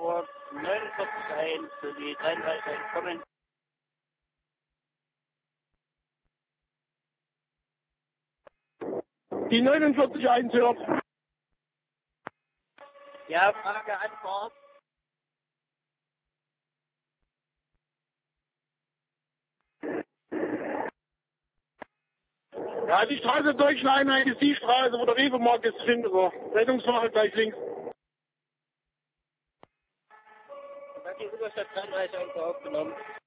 Hamburg 49.1 für die 33 kommen. Die 49.1 hört. Ja, Frage, Antwort. Ja, die Straße Deutschen Einheit ist die Straße, wo der Rewe-Markt ist, Schinderer. Rettungswache gleich links. Hat die Überstadt 33 aufgenommen.